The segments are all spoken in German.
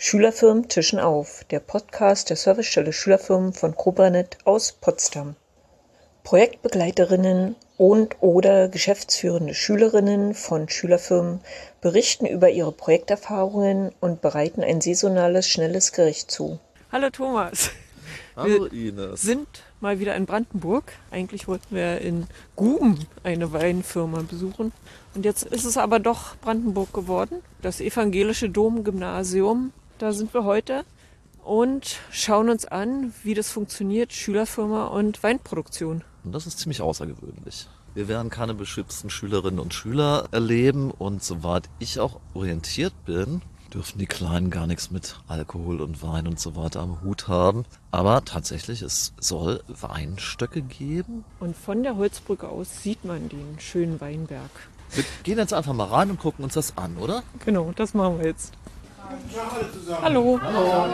Schülerfirmen tischen auf, der Podcast der Servicestelle Schülerfirmen von Krobranet aus Potsdam. Projektbegleiterinnen und/oder geschäftsführende Schülerinnen von Schülerfirmen berichten über ihre Projekterfahrungen und bereiten ein saisonales, schnelles Gericht zu. Hallo Thomas. Hallo Ines. Wir sind mal wieder in Brandenburg. Eigentlich wollten wir in Guben eine Weinfirma besuchen. Und jetzt ist es aber doch Brandenburg geworden. Das evangelische Domgymnasium, da sind wir heute und schauen uns an, wie das funktioniert, Schülerfirma und Weinproduktion. Und das ist ziemlich außergewöhnlich. Wir werden keine beschützten Schülerinnen und Schüler erleben und soweit ich auch orientiert bin, dürfen die Kleinen gar nichts mit Alkohol und Wein und so weiter am Hut haben. Aber tatsächlich, es soll Weinstöcke geben. Und von der Holzbrücke aus sieht man den schönen Weinberg. Wir gehen jetzt einfach mal rein und gucken uns das an, oder? Genau, das machen wir jetzt. Ja, alle zusammen. Hallo. Hallo.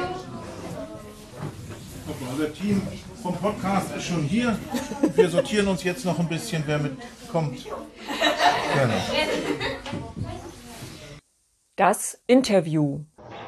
Unser Team vom Podcast ist schon hier. Wir sortieren uns jetzt noch ein bisschen, wer mitkommt. Gerne. Das Interview.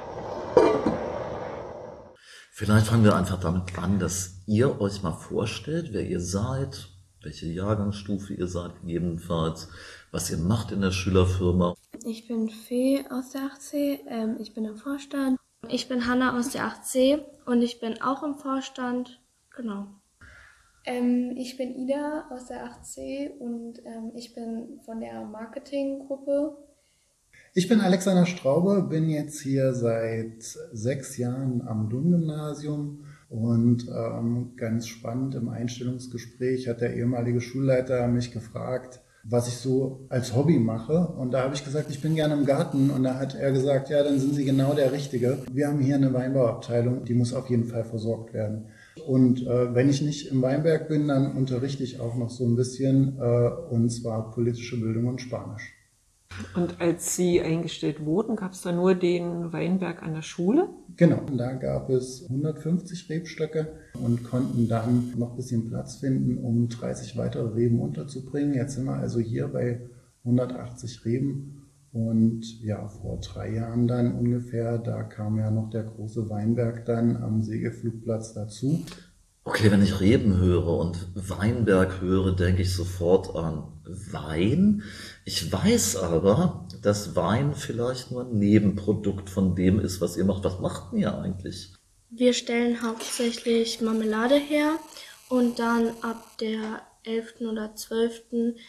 Vielleicht fangen wir einfach damit an, dass ihr euch mal vorstellt, wer ihr seid, welche Jahrgangsstufe ihr seid gegebenenfalls, was ihr macht in der Schülerfirma. Ich bin Fee aus der 8C, ich bin im Vorstand. Ich bin Hanna aus der 8C und ich bin auch im Vorstand, genau. Ich bin Ida aus der 8C und ich bin von der Marketinggruppe. Ich bin Alexander Straube, bin jetzt hier seit 6 Jahren am Domgymnasium und ganz spannend im Einstellungsgespräch hat der ehemalige Schulleiter mich gefragt, was ich so als Hobby mache. Und da habe ich gesagt, ich bin gerne im Garten. Und da hat er gesagt, ja, dann sind Sie genau der Richtige. Wir haben hier eine Weinbauabteilung, die muss auf jeden Fall versorgt werden. Und wenn ich nicht im Weinberg bin, dann unterrichte ich auch noch so ein bisschen, und zwar politische Bildung und Spanisch. Und als Sie eingestellt wurden, gab es da nur den Weinberg an der Schule? Genau, da gab es 150 Rebstöcke und konnten dann noch ein bisschen Platz finden, um 30 weitere Reben unterzubringen. Jetzt sind wir also hier bei 180 Reben und ja, vor 3 Jahren dann ungefähr, da kam ja noch der große Weinberg dann am Segelflugplatz dazu. Okay, wenn ich Reben höre und Weinberg höre, denke ich sofort an Wein. Ich weiß aber, dass Wein vielleicht nur ein Nebenprodukt von dem ist, was ihr macht. Was macht ihr eigentlich? Wir stellen hauptsächlich Marmelade her und dann ab der 11. oder 12.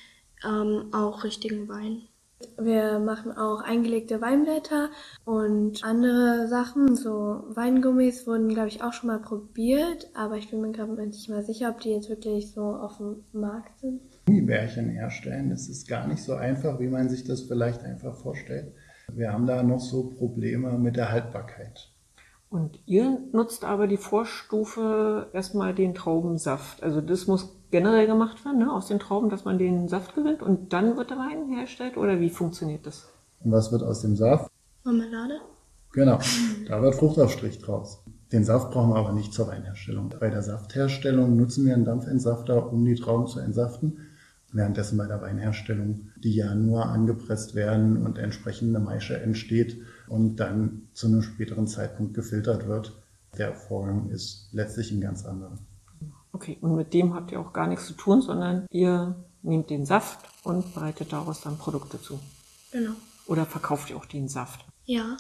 Auch richtigen Wein. Wir machen auch eingelegte Weinblätter und andere Sachen, so Weingummis wurden, glaube ich, auch schon mal probiert, aber ich bin mir gerade nicht mal sicher, ob die jetzt wirklich so auf dem Markt sind. Gummibärchen herstellen, das ist gar nicht so einfach, wie man sich das vielleicht einfach vorstellt. Wir haben da noch so Probleme mit der Haltbarkeit. Und ihr nutzt aber die Vorstufe erstmal den Traubensaft. Also das muss generell gemacht werden, ne? Aus den Trauben, dass man den Saft gewinnt und dann wird der Wein hergestellt? Oder wie funktioniert das? Und was wird aus dem Saft? Marmelade? Genau, da wird Fruchtaufstrich draus. Den Saft brauchen wir aber nicht zur Weinherstellung. Bei der Saftherstellung nutzen wir einen Dampfentsafter, um die Trauben zu entsaften. Währenddessen bei der Weinherstellung, die ja nur angepresst werden und entsprechende Maische entsteht und dann zu einem späteren Zeitpunkt gefiltert wird. Der Vorgang ist letztlich ein ganz anderer. Okay, und mit dem habt ihr auch gar nichts zu tun, sondern ihr nehmt den Saft und bereitet daraus dann Produkte zu. Genau. Oder verkauft ihr auch den Saft? Ja.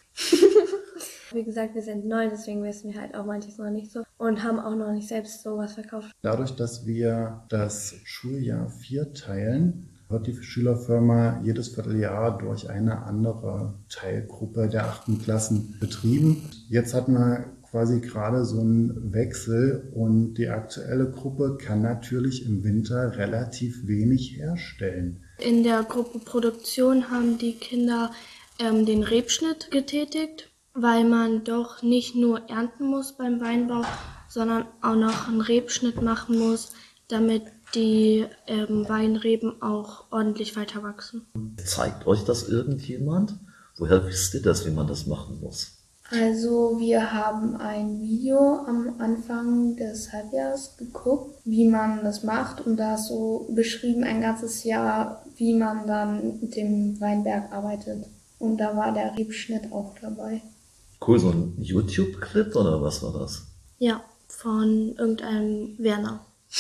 Wie gesagt, wir sind neu, deswegen wissen wir halt auch manches noch nicht so und haben auch noch nicht selbst sowas verkauft. Dadurch, dass wir das Schuljahr 4 teilen, wird die Schülerfirma jedes Vierteljahr durch eine andere Teilgruppe der 8. Klassen betrieben. Jetzt hatten wir quasi gerade so einen Wechsel und die aktuelle Gruppe kann natürlich im Winter relativ wenig herstellen. In der Gruppe Produktion haben die Kinder den Rebschnitt getätigt, weil man doch nicht nur ernten muss beim Weinbau, sondern auch noch einen Rebschnitt machen muss, damit die Weinreben auch ordentlich weiter wachsen. Zeigt euch das irgendjemand? Woher wisst ihr das, wie man das machen muss? Also wir haben ein Video am Anfang des Halbjahres geguckt, wie man das macht und da ist so beschrieben ein ganzes Jahr, wie man dann mit dem Weinberg arbeitet. Und da war der Rebschnitt auch dabei. Cool, so ein YouTube-Clip oder was war das? Ja, von irgendeinem Werner.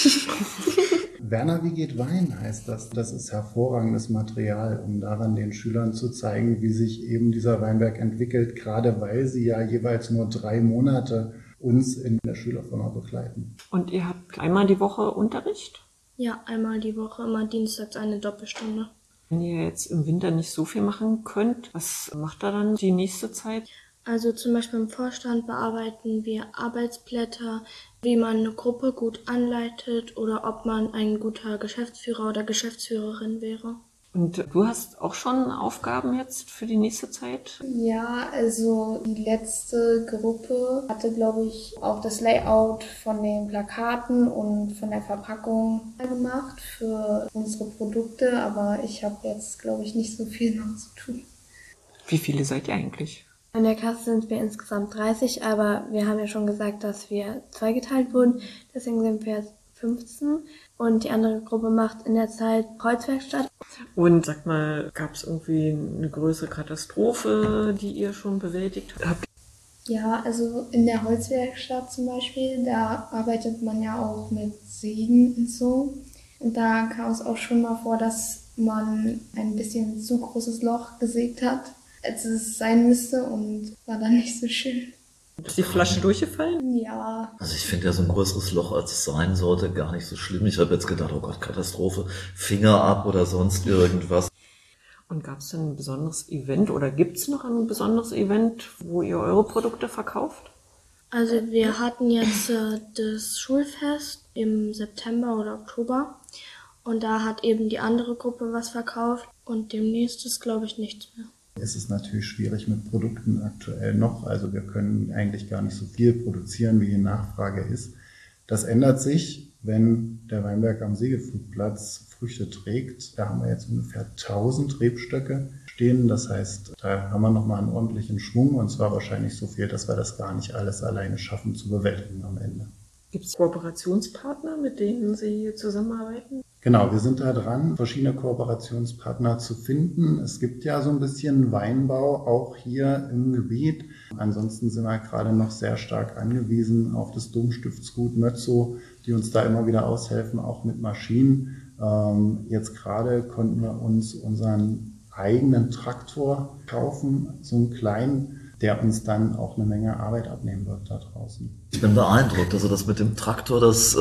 Werner, wie geht Wein heißt das. Das ist hervorragendes Material, um daran den Schülern zu zeigen, wie sich eben dieser Weinberg entwickelt, gerade weil sie ja jeweils nur 3 Monate uns in der Schülerfirma begleiten. Und ihr habt einmal die Woche Unterricht? Ja, einmal die Woche, immer dienstags eine Doppelstunde. Wenn ihr jetzt im Winter nicht so viel machen könnt, was macht ihr dann die nächste Zeit? Also zum Beispiel im Vorstand bearbeiten wir Arbeitsblätter, wie man eine Gruppe gut anleitet oder ob man ein guter Geschäftsführer oder Geschäftsführerin wäre. Und du hast auch schon Aufgaben jetzt für die nächste Zeit? Ja, also die letzte Gruppe hatte, glaube ich, auch das Layout von den Plakaten und von der Verpackung gemacht für unsere Produkte, aber ich habe jetzt, glaube ich, nicht so viel noch zu tun. Wie viele seid ihr eigentlich? In der Klasse sind wir insgesamt 30, aber wir haben ja schon gesagt, dass wir zweigeteilt wurden. Deswegen sind wir jetzt 15 und die andere Gruppe macht in der Zeit Holzwerkstatt. Und sag mal, gab es irgendwie eine größere Katastrophe, die ihr schon bewältigt habt? Ja, also in der Holzwerkstatt zum Beispiel, da arbeitet man ja auch mit Sägen und so. Und da kam es auch schon mal vor, dass man ein bisschen zu großes Loch gesägt hat, als es sein müsste, und war dann nicht so schön. Ist die Flasche durchgefallen? Ja, Also ich finde ja so ein größeres Loch, als es sein sollte, gar nicht so schlimm. Ich habe jetzt gedacht, oh Gott, Katastrophe, Finger ab oder sonst irgendwas. Und gab es denn ein besonderes Event oder gibt es noch ein besonderes Event, wo ihr eure Produkte verkauft? Also wir hatten jetzt das Schulfest im September oder Oktober und da hat eben die andere Gruppe was verkauft und demnächst ist, glaube ich, nichts mehr. Es ist natürlich schwierig mit Produkten aktuell noch. Also wir können eigentlich gar nicht so viel produzieren, wie die Nachfrage ist. Das ändert sich, wenn der Weinberg am Segelflugplatz Früchte trägt. Da haben wir jetzt ungefähr 1000 Rebstöcke stehen. Das heißt, da haben wir nochmal einen ordentlichen Schwung und zwar wahrscheinlich so viel, dass wir das gar nicht alles alleine schaffen zu bewältigen am Ende. Gibt es Kooperationspartner, mit denen Sie zusammenarbeiten? Genau, wir sind da dran, verschiedene Kooperationspartner zu finden. Es gibt ja so ein bisschen Weinbau auch hier im Gebiet. Ansonsten sind wir gerade noch sehr stark angewiesen auf das Domstiftsgut Mötzow, die uns da immer wieder aushelfen, auch mit Maschinen. Jetzt gerade konnten wir uns unseren eigenen Traktor kaufen, so einen kleinen, der uns dann auch eine Menge Arbeit abnehmen wird da draußen. Ich bin beeindruckt. Also das mit dem Traktor, das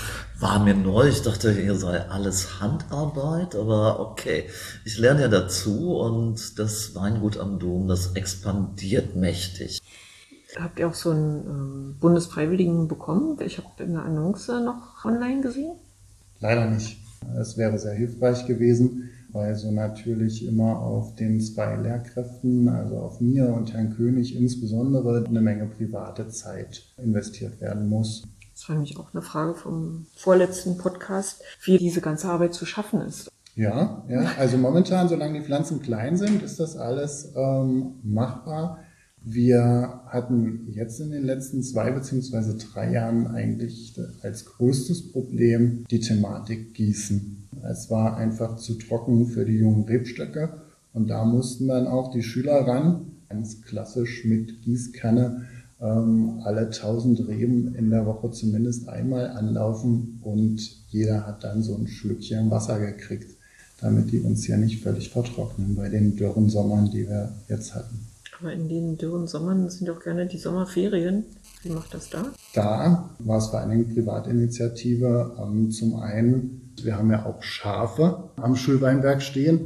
war mir neu. Ich dachte, hier sei alles Handarbeit, aber okay. Ich lerne ja dazu und das Weingut am Dom, das expandiert mächtig. Habt ihr auch so einen Bundesfreiwilligen bekommen? Ich habe eine Annonce noch online gesehen. Leider nicht. Es wäre sehr hilfreich gewesen, weil so natürlich immer auf den 2 Lehrkräften, also auf mir und Herrn König insbesondere, eine Menge private Zeit investiert werden muss. Das war nämlich auch eine Frage vom vorletzten Podcast, wie diese ganze Arbeit zu schaffen ist. Ja, also momentan, solange die Pflanzen klein sind, ist das alles machbar. Wir hatten jetzt in den letzten 2 bzw. 3 Jahren eigentlich als größtes Problem die Thematik Gießen. Es war einfach zu trocken für die jungen Rebstöcke und da mussten dann auch die Schüler ran, ganz klassisch mit Gießkanne, alle 1000 Reben in der Woche zumindest einmal anlaufen und jeder hat dann so ein Schlückchen Wasser gekriegt, damit die uns ja nicht völlig vertrocknen bei den dürren Sommern, die wir jetzt hatten. Aber in den dürren Sommern sind auch gerne die Sommerferien. Wie macht das da? Da war es vor allen Dingen Privatinitiative. Zum einen, wir haben ja auch Schafe am Schulweinberg stehen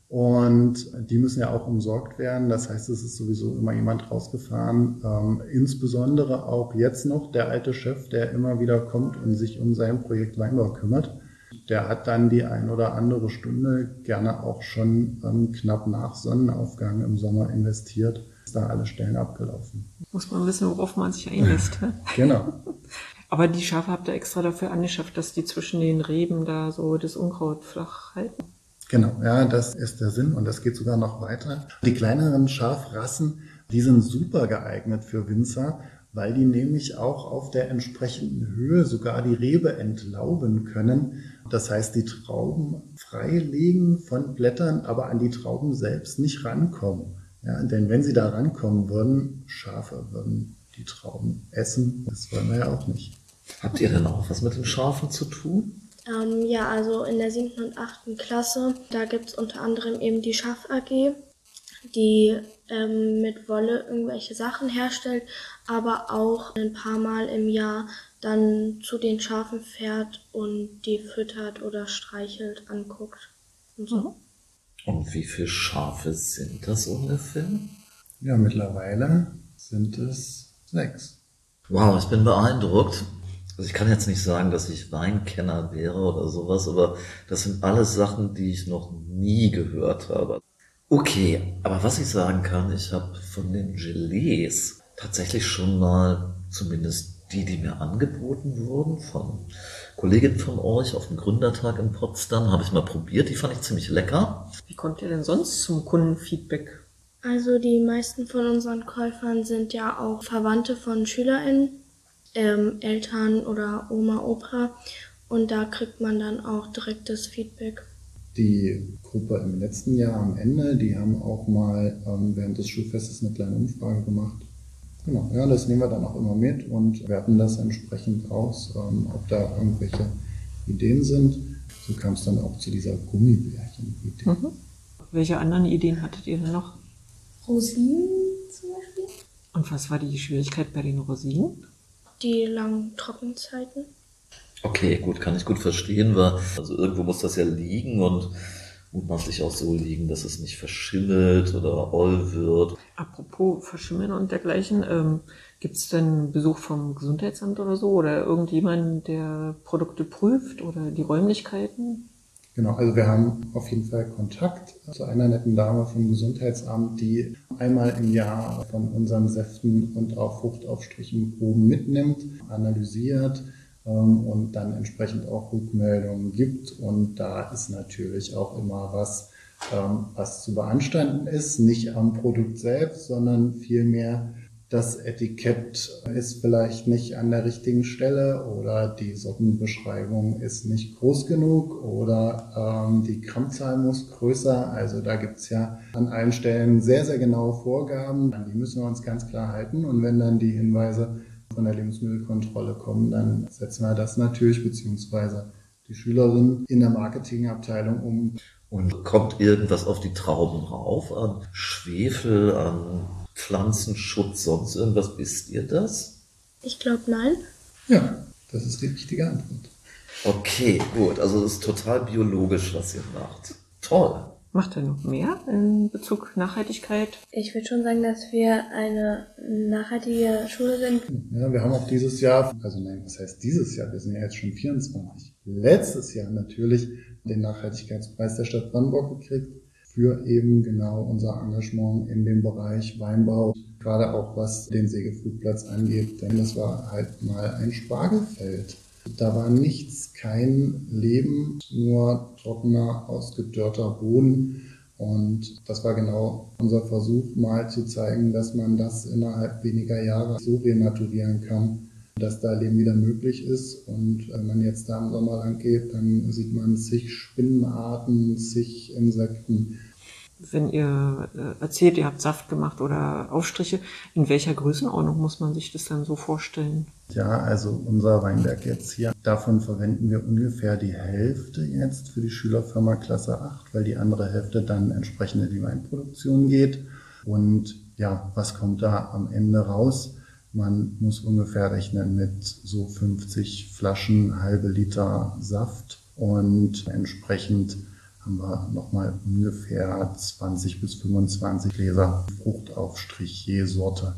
und die müssen ja auch umsorgt werden. Das heißt, es ist sowieso immer jemand rausgefahren. Insbesondere auch jetzt noch der alte Chef, der immer wieder kommt und sich um sein Projekt Weinbau kümmert. Der hat dann die 1 oder andere Stunde gerne auch schon knapp nach Sonnenaufgang im Sommer investiert. Ist da alle Stellen abgelaufen. Muss man wissen, worauf man sich einlässt. Genau. Aber die Schafe habt ihr extra dafür angeschafft, dass die zwischen den Reben da so das Unkraut flach halten? Genau, ja, das ist der Sinn und das geht sogar noch weiter. Die kleineren Schafrassen, die sind super geeignet für Winzer, weil die nämlich auch auf der entsprechenden Höhe sogar die Rebe entlauben können. Das heißt, die Trauben freilegen von Blättern, aber an die Trauben selbst nicht rankommen. Ja, denn wenn sie da rankommen würden, Schafe würden die Trauben essen. Das wollen wir ja auch nicht. Habt ihr denn auch was mit den Schafen zu tun? Ja, also in der 7. und 8. Klasse, da gibt's unter anderem eben die Schaf AG, die mit Wolle irgendwelche Sachen herstellt, aber auch ein paar Mal im Jahr dann zu den Schafen fährt und die füttert oder streichelt, anguckt und so. Und wie viele Schafe sind das ungefähr? Ja, mittlerweile sind es 6. Wow, ich bin beeindruckt. Also ich kann jetzt nicht sagen, dass ich Weinkenner wäre oder sowas, aber das sind alles Sachen, die ich noch nie gehört habe. Okay, aber was ich sagen kann, ich habe von den Gelees tatsächlich schon mal, zumindest die mir angeboten wurden, von Kolleginnen von euch auf dem Gründertag in Potsdam, habe ich mal probiert, die fand ich ziemlich lecker. Wie kommt ihr denn sonst zum Kundenfeedback? Also die meisten von unseren Käufern sind ja auch Verwandte von SchülerInnen, Eltern oder Oma, Opa, und da kriegt man dann auch direktes Feedback. Die Gruppe im letzten Jahr am Ende, die haben auch mal während des Schulfestes eine kleine Umfrage gemacht. Genau, ja, das nehmen wir dann auch immer mit und werten das entsprechend aus, ob da irgendwelche Ideen sind. So kam es dann auch zu dieser Gummibärchen-Idee. Welche anderen Ideen hattet ihr denn noch? Rosinen zum Beispiel. Und was war die Schwierigkeit bei den Rosinen? Die langen Trockenzeiten. Okay, gut, kann ich gut verstehen, weil also irgendwo muss das ja liegen und mutmaßlich auch so liegen, dass es nicht verschimmelt oder oll wird. Apropos Verschimmeln und dergleichen, gibt es denn Besuch vom Gesundheitsamt oder so? Oder irgendjemand, der Produkte prüft oder die Räumlichkeiten? Genau, also wir haben auf jeden Fall Kontakt zu einer netten Dame vom Gesundheitsamt, die einmal im Jahr von unseren Säften und auch Fruchtaufstrichen Proben mitnimmt, analysiert und dann entsprechend auch Rückmeldungen gibt. Und da ist natürlich auch immer was zu beanstanden ist, nicht am Produkt selbst, sondern vielmehr das Etikett ist vielleicht nicht an der richtigen Stelle oder die Sortenbeschreibung ist nicht groß genug oder die Grammzahl muss größer. Also da gibt's ja an allen Stellen sehr, sehr genaue Vorgaben. An die müssen wir uns ganz klar halten. Und wenn dann die Hinweise von der Lebensmittelkontrolle kommen, dann setzen wir das natürlich, beziehungsweise die Schülerin in der Marketingabteilung um. Und kommt irgendwas auf die Trauben rauf an Schwefel, an Pflanzenschutz, sonst irgendwas? Wisst ihr das? Ich glaube, nein. Ja, das ist die richtige Antwort. Okay, gut. Also es ist total biologisch, was ihr macht. Toll. Macht ihr noch mehr in Bezug Nachhaltigkeit? Ich würde schon sagen, dass wir eine nachhaltige Schule sind. Ja, wir haben auch dieses Jahr, also nein, was heißt dieses Jahr? Wir sind ja jetzt schon 24. Letztes Jahr natürlich den Nachhaltigkeitspreis der Stadt Brandenburg gekriegt für eben genau unser Engagement in dem Bereich Weinbau, gerade auch was den Segelflugplatz angeht, denn das war halt mal ein Spargelfeld. Da war nichts, kein Leben, nur trockener, ausgedörrter Boden. Und das war genau unser Versuch, mal zu zeigen, dass man das innerhalb weniger Jahre so renaturieren kann, dass da Leben wieder möglich ist. Und wenn man jetzt da im Sommer lang geht, dann sieht man zig Spinnenarten, zig Insekten. Wenn ihr erzählt, ihr habt Saft gemacht oder Aufstriche, in welcher Größenordnung muss man sich das dann so vorstellen? Ja, also unser Weinberg jetzt hier, davon verwenden wir ungefähr die Hälfte jetzt für die Schülerfirma Klasse 8, weil die andere Hälfte dann entsprechend in die Weinproduktion geht. Und ja, was kommt da am Ende raus? Man muss ungefähr rechnen mit so 50 Flaschen, halbe Liter Saft und entsprechend haben wir nochmal ungefähr 20 bis 25 Gläser Fruchtaufstrich je Sorte,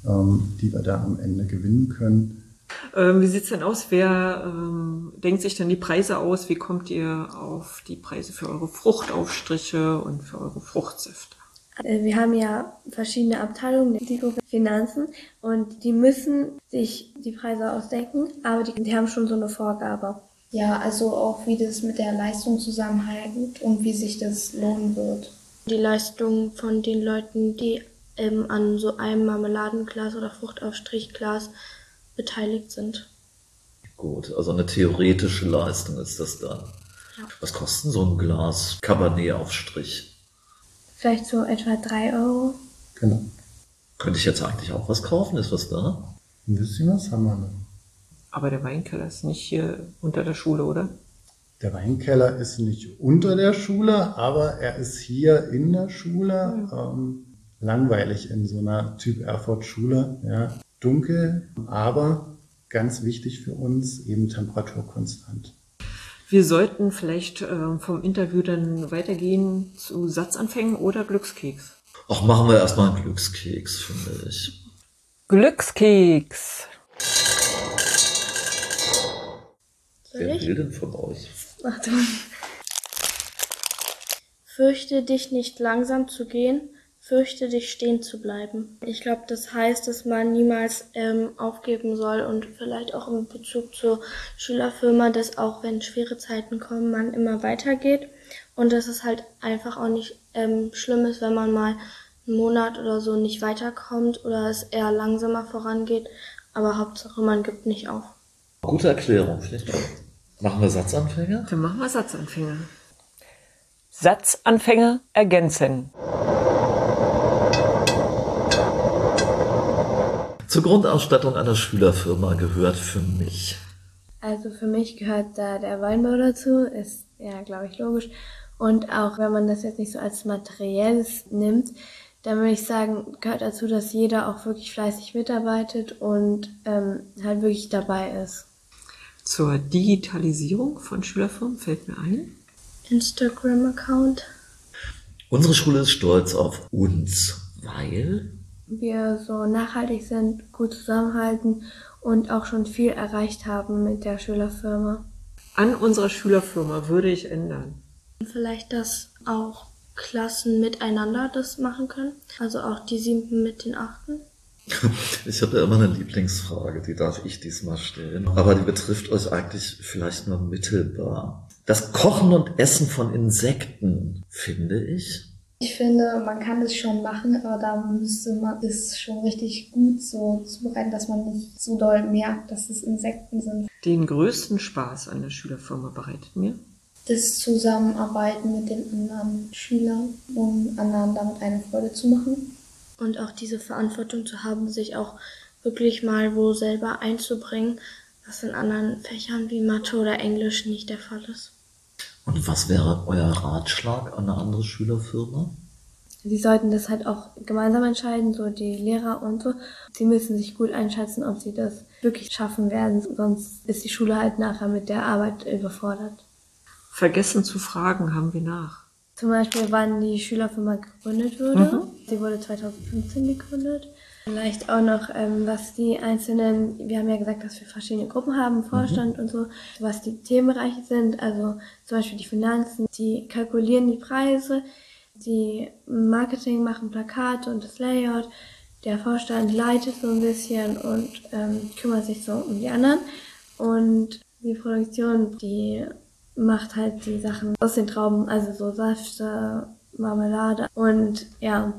die wir da am Ende gewinnen können. Wie sieht's denn aus? Wer denkt sich denn die Preise aus? Wie kommt ihr auf die Preise für eure Fruchtaufstriche und für eure Fruchtsäfte? Wir haben ja verschiedene Abteilungen, die Gruppe Finanzen, und die müssen sich die Preise ausdenken, aber die haben schon so eine Vorgabe. Ja, also auch wie das mit der Leistung zusammenhängt und wie sich das lohnen wird. Die Leistung von den Leuten, die an so einem Marmeladenglas oder Fruchtaufstrichglas beteiligt sind. Gut, also eine theoretische Leistung ist das dann. Ja. Was kostet so ein Glas Cabernet-Aufstrich? Vielleicht so etwa 3 Euro. Genau. Könnte ich jetzt eigentlich auch was kaufen? Ist was da? Ein bisschen was haben wir noch. Aber der Weinkeller ist nicht hier unter der Schule, oder? Der Weinkeller ist nicht unter der Schule, aber er ist hier in der Schule. Langweilig in so einer Typ Erfurt-Schule. Ja. Dunkel, aber ganz wichtig für uns, eben temperaturkonstant. Wir sollten vielleicht vom Interview dann weitergehen zu Satzanfängen oder Glückskeks. Ach, machen wir erstmal einen Glückskeks, finde ich. Glückskeks. Wer will denn von euch? Achtung. Fürchte dich nicht langsam zu gehen, fürchte dich stehen zu bleiben. Ich glaube, das heißt, dass man niemals aufgeben soll und vielleicht auch in Bezug zur Schülerfirma, dass auch wenn schwere Zeiten kommen, man immer weitergeht und dass es halt einfach auch nicht schlimm ist, wenn man mal einen Monat oder so nicht weiterkommt oder es eher langsamer vorangeht, aber Hauptsache man gibt nicht auf. Gute Erklärung, finde ich toll. Machen wir Satzanfänger? Dann machen wir Satzanfänger. Satzanfänger ergänzen. Zur Grundausstattung einer Schülerfirma gehört für mich. Also für mich gehört da der Weinbau dazu, ist ja, glaube ich, logisch. Und auch wenn man das jetzt nicht so als Materielles nimmt, dann würde ich sagen, gehört dazu, dass jeder auch wirklich fleißig mitarbeitet und halt wirklich dabei ist. Zur Digitalisierung von Schülerfirmen fällt mir ein. Instagram-Account. Unsere Schule ist stolz auf uns, weil Wir so nachhaltig sind, gut zusammenhalten und auch schon viel erreicht haben mit der Schülerfirma. An unserer Schülerfirma würde ich ändern. Vielleicht, dass auch Klassen miteinander das machen können. Also auch die 7. mit den 8. ich habe ja immer eine Lieblingsfrage, die darf ich diesmal stellen. Aber die betrifft euch eigentlich vielleicht nur mittelbar. Das Kochen und Essen von Insekten, finde ich. Ich finde, man kann es schon machen, aber da müsste man es schon richtig gut so zubereiten, dass man nicht so doll merkt, dass es Insekten sind. Den größten Spaß an der Schülerfirma bereitet mir Das Zusammenarbeiten mit den anderen Schülern, um anderen damit eine Freude zu machen. Und auch diese Verantwortung zu haben, sich auch wirklich mal wo selber einzubringen, was in anderen Fächern wie Mathe oder Englisch nicht der Fall ist. Und was wäre euer Ratschlag an eine andere Schülerfirma? Sie sollten das halt auch gemeinsam entscheiden, so die Lehrer und so. Sie müssen sich gut einschätzen, ob sie das wirklich schaffen werden, sonst ist die Schule halt nachher mit der Arbeit überfordert. Vergessen zu fragen haben wir nach. Zum Beispiel, wann die Schülerfirma gegründet wurde. Sie wurde 2015 gegründet. Vielleicht auch noch, was die einzelnen, wir haben ja gesagt, dass wir verschiedene Gruppen haben, Vorstand und so, was die Themenbereiche sind, also zum Beispiel die Finanzen, die kalkulieren die Preise, die Marketing machen Plakate und das Layout, der Vorstand leitet so ein bisschen und kümmert sich so um die anderen und die Produktion, die macht halt die Sachen aus den Trauben, also so Säfte, Marmelade und ja.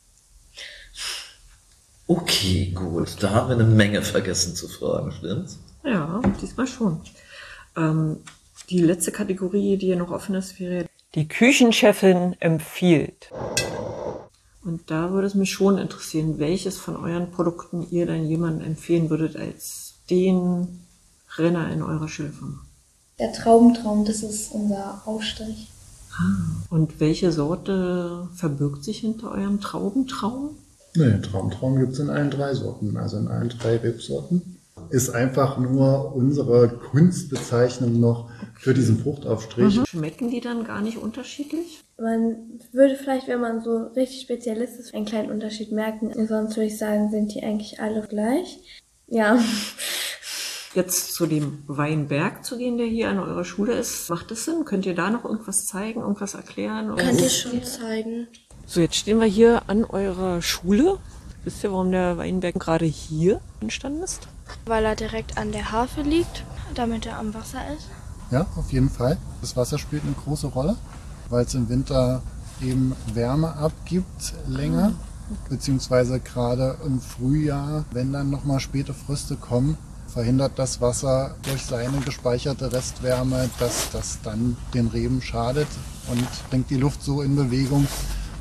Okay, gut. Da haben wir eine Menge vergessen zu fragen, stimmt's? Ja, diesmal schon. Die letzte Kategorie, die hier noch offen ist, wäre die Küchenchefin empfiehlt. Und da würde es mich schon interessieren, welches von euren Produkten ihr dann jemandem empfehlen würdet als den Renner in eurer Schülerfirma. Der Traubentraum, das ist unser Aufstrich. Und welche Sorte verbirgt sich hinter eurem Traubentraum? Nee, Traumtraum gibt es in allen 3 Sorten, also in allen 3 Rebsorten. Ist einfach nur unsere Kunstbezeichnung noch für diesen Fruchtaufstrich. Schmecken die dann gar nicht unterschiedlich? Man würde vielleicht, wenn man so richtig Spezialist ist, einen kleinen Unterschied merken. Sonst würde ich sagen, sind die eigentlich alle gleich. Ja. Jetzt zu dem Weinberg zu gehen, der hier an eurer Schule ist. Macht das Sinn? Könnt ihr da noch irgendwas zeigen, irgendwas erklären? Könnt ihr schon zeigen. So, jetzt stehen wir hier an eurer Schule. Wisst ihr, warum der Weinberg gerade hier entstanden ist? Weil er direkt an der Harfe liegt, damit er am Wasser ist. Ja, auf jeden Fall. Das Wasser spielt eine große Rolle, weil es im Winter eben Wärme abgibt länger, beziehungsweise gerade im Frühjahr, wenn dann nochmal späte Fröste kommen, verhindert das Wasser durch seine gespeicherte Restwärme, dass das dann den Reben schadet und bringt die Luft so in Bewegung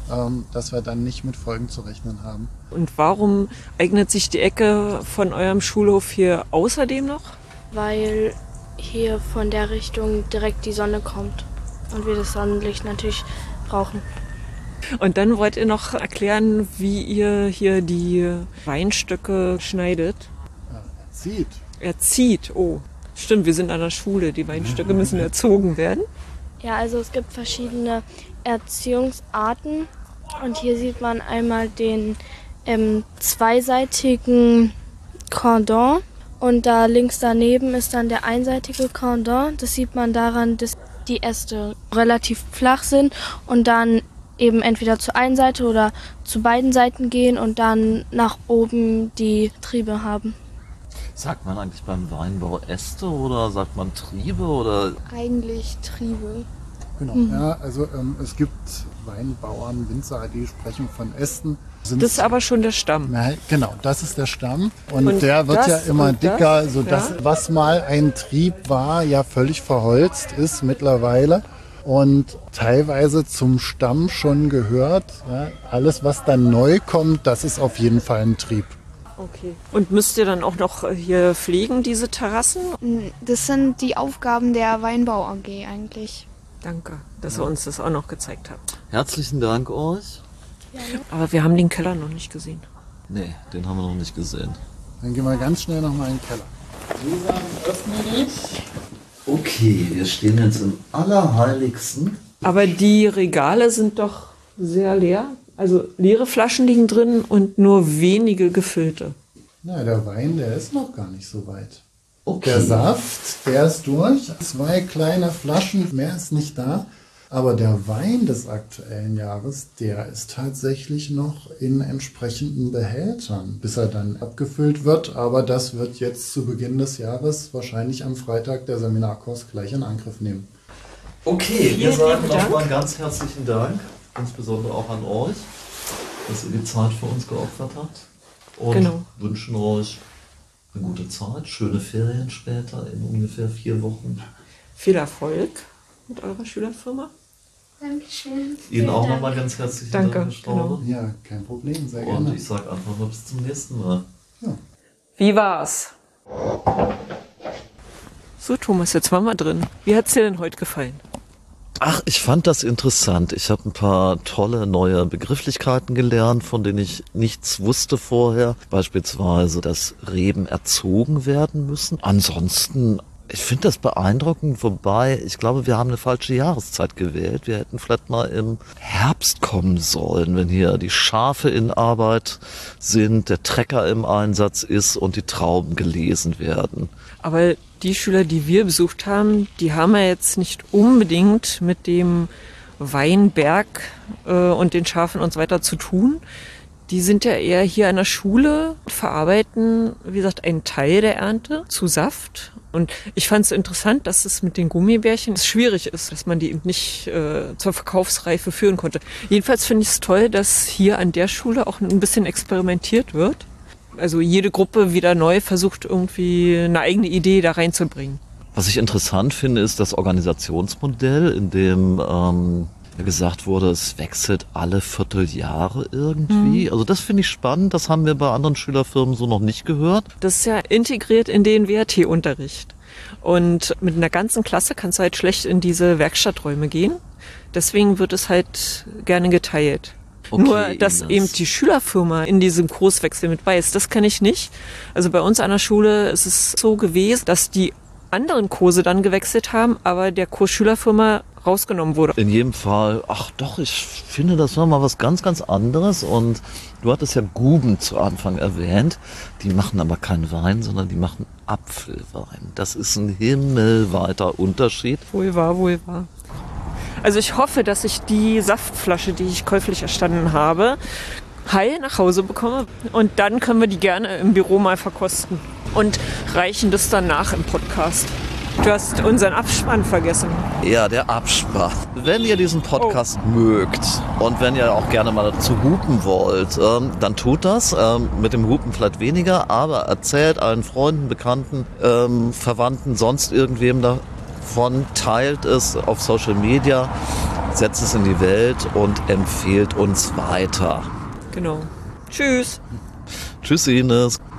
dass wir dann nicht mit Folgen zu rechnen haben. Und warum eignet sich die Ecke von eurem Schulhof hier außerdem noch? Weil hier von der Richtung direkt die Sonne kommt und wir das Sonnenlicht natürlich brauchen. Und dann wollt ihr noch erklären, wie ihr hier die Weinstöcke schneidet. Zieht. Erzieht, oh. Stimmt, wir sind an der Schule, die Weinstöcke müssen erzogen werden. Ja, also es gibt verschiedene Erziehungsarten und hier sieht man einmal den zweiseitigen Cordon und da links daneben ist dann der einseitige Cordon. Das sieht man daran, dass die Äste relativ flach sind und dann eben entweder zur einen Seite oder zu beiden Seiten gehen und dann nach oben die Triebe haben. Sagt man eigentlich beim Weinbau Äste oder sagt man Triebe oder? Eigentlich Triebe. Genau, ja, also es gibt Weinbauern, Winzer, die sprechen von Ästen. Das ist aber schon der Stamm. Na, genau, das ist der Stamm und der das wird ja immer und das, dicker, sodass ja. was mal ein Trieb war, ja völlig verholzt ist mittlerweile und teilweise zum Stamm schon gehört. Ja, alles, was dann neu kommt, das ist auf jeden Fall ein Trieb. Okay. Und müsst ihr dann auch noch hier pflegen, diese Terrassen? Das sind die Aufgaben der Weinbau AG eigentlich. Danke, dass ihr uns das auch noch gezeigt habt. Herzlichen Dank euch. Aber wir haben den Keller noch nicht gesehen. Nee, den haben wir noch nicht gesehen. Dann gehen wir ganz schnell nochmal in den Keller. Susan, öffne dich. Okay, wir stehen jetzt im Allerheiligsten. Aber die Regale sind doch sehr leer. Also leere Flaschen liegen drin und nur wenige gefüllte. Na, der Wein, der ist noch gar nicht so weit. Okay. Der Saft, der ist durch. 2 kleine Flaschen, mehr ist nicht da. Aber der Wein des aktuellen Jahres, der ist tatsächlich noch in entsprechenden Behältern, bis er dann abgefüllt wird. Aber das wird jetzt zu Beginn des Jahres, wahrscheinlich am Freitag, der Seminarkurs gleich in Angriff nehmen. Okay, wir Vielen sagen lieben Dank. nochmal einen ganz herzlichen Dank, insbesondere auch an euch, dass ihr die Zeit für uns geopfert habt. Und Genau. wünschen euch eine gute Zeit, schöne Ferien später in ungefähr 4 Wochen. Viel Erfolg mit eurer Schülerfirma. Dankeschön. Ihnen auch nochmal ganz herzlichen Danke, Dank, Herr Straube. Ja, kein Problem, sehr Und gerne. ich sage einfach mal bis zum nächsten Mal. Wie war's? So, Thomas, jetzt waren wir drin. Wie hat's dir denn heute gefallen? Ach, ich fand das interessant. Ich habe ein paar tolle neue Begrifflichkeiten gelernt, von denen ich nichts wusste vorher. Beispielsweise, dass Reben erzogen werden müssen. Ansonsten, ich finde das beeindruckend, wobei ich glaube, wir haben eine falsche Jahreszeit gewählt. Wir hätten vielleicht mal im Herbst kommen sollen, wenn hier die Schafe in Arbeit sind, der Trecker im Einsatz ist und die Trauben gelesen werden. Aber die Schüler, die wir besucht haben, die haben ja jetzt nicht unbedingt mit dem Weinberg und den Schafen und so weiter zu tun. Die sind ja eher hier an der Schule, verarbeiten, wie gesagt, einen Teil der Ernte zu Saft. Und ich fand es so interessant, dass es mit den Gummibärchen schwierig ist, dass man die eben nicht zur Verkaufsreife führen konnte. Jedenfalls finde ich es toll, dass hier an der Schule auch ein bisschen experimentiert wird. Also jede Gruppe wieder neu versucht, irgendwie eine eigene Idee da reinzubringen. Was ich interessant finde, ist das Organisationsmodell, in dem gesagt wurde, es wechselt alle Vierteljahre irgendwie. Also das finde ich spannend, das haben wir bei anderen Schülerfirmen so noch nicht gehört. Das ist ja integriert in den WRT-Unterricht. Und mit einer ganzen Klasse kannst du halt schlecht in diese Werkstatträume gehen. Deswegen wird es halt gerne geteilt. Okay, Nur, dass Ines. eben die Schülerfirma in diesem Kurswechsel mit bei ist, das kann ich nicht. Also bei uns an der Schule ist es so gewesen, dass die anderen Kurse dann gewechselt haben, aber der Kurs Schülerfirma rausgenommen wurde. In jedem Fall, ach doch, ich finde, das war mal was ganz, ganz anderes. Und du hattest ja Guben zu Anfang erwähnt. Die machen aber keinen Wein, sondern die machen Apfelwein. Das ist ein himmelweiter Unterschied. Wohl wahr, wohl wahr. Also ich hoffe, dass ich die Saftflasche, die ich käuflich erstanden habe, heil nach Hause bekomme. Und dann können wir die gerne im Büro mal verkosten und reichen das dann nach im Podcast. Du hast unseren Abspann vergessen. Ja, der Abspann. Wenn ihr diesen Podcast mögt und wenn ihr auch gerne mal dazu hupen wollt, dann tut das. Mit dem Hupen vielleicht weniger, aber erzählt allen Freunden, Bekannten, Verwandten, sonst irgendwem davon, teilt es auf Social Media. setzt es in die Welt und empfiehlt uns weiter. Genau. Tschüss. Tschüss, Ines.